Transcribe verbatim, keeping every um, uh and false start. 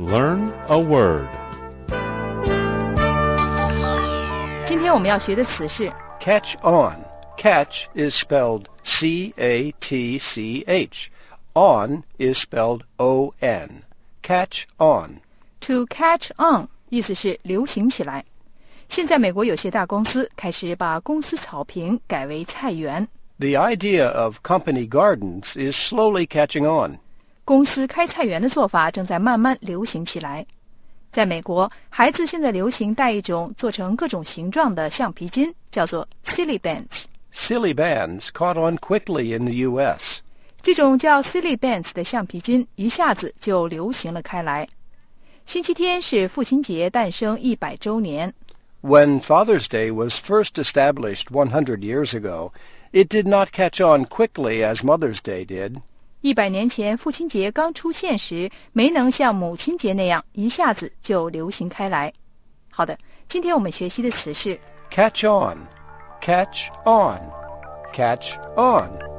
Learn a word. 今天我们要学的词是 Catch on. Catch is spelled C A T C H. On is spelled O N. Catch on. To catch on 意思是流行起来。现在美国有些大公司开始把公司草坪改为菜园。 The idea of company gardens is slowly catching on. 公司开菜园的做法正在慢慢流行起来。在美国，孩子现在流行戴一种做成各种形状的橡皮筋，叫做 Silly Bands. Silly bands caught on quickly in the U S. 这种叫 Silly Bands 的橡皮筋一下子就流行了开来。星期天是父亲节诞生一百周年。 When Father's Day was first established one hundred years ago, it did not catch on quickly as Mother's Day did. 一百年前父亲节刚出现时，没能像母亲节那样一下子就流行开来。好的，今天我们学习的词是 Catch on. Catch on. Catch on.